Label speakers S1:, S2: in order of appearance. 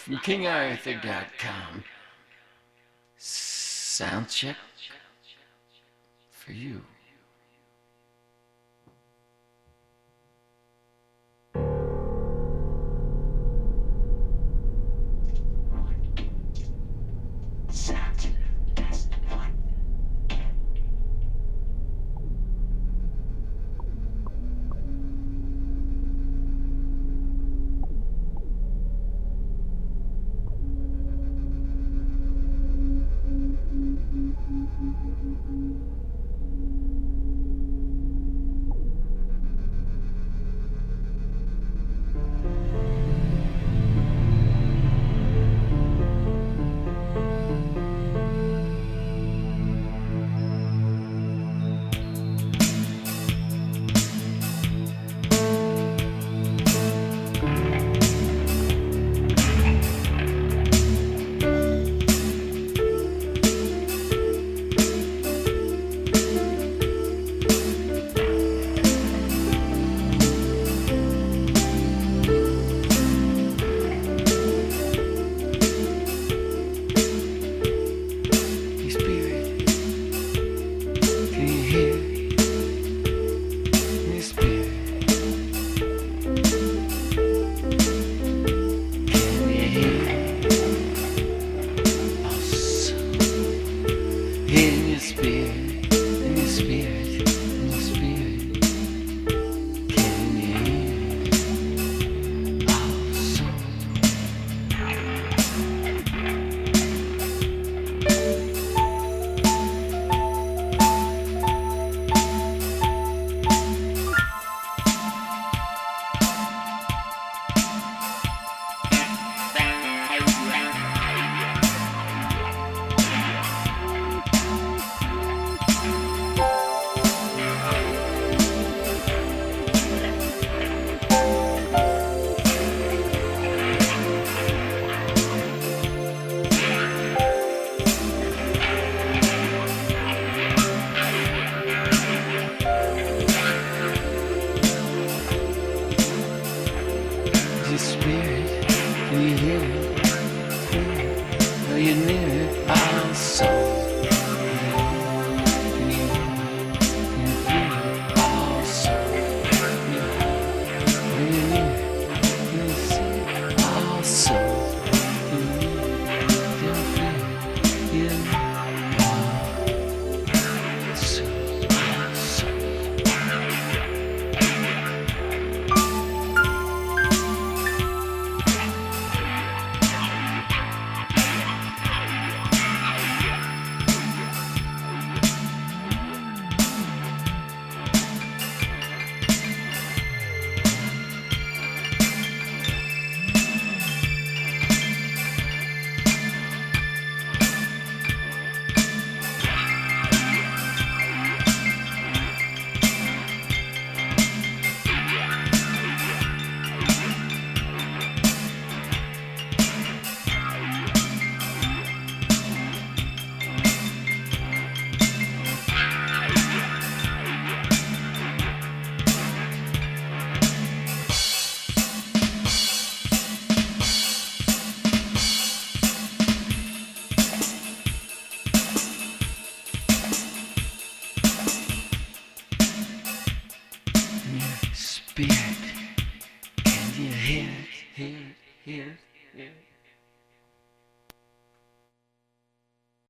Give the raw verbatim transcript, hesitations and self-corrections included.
S1: from king arthur dot com. Sound check for you. Spirit, can you hear it? Are you near it? Our soul. Can you hear it? Can you feel it? Our soul. Are you near it? Can you see it? Our soul. Can you hear it? Can you feel it? Yeah. Our soul. Our soul. Spirit, can you hear it, hear it, hear it, hear it?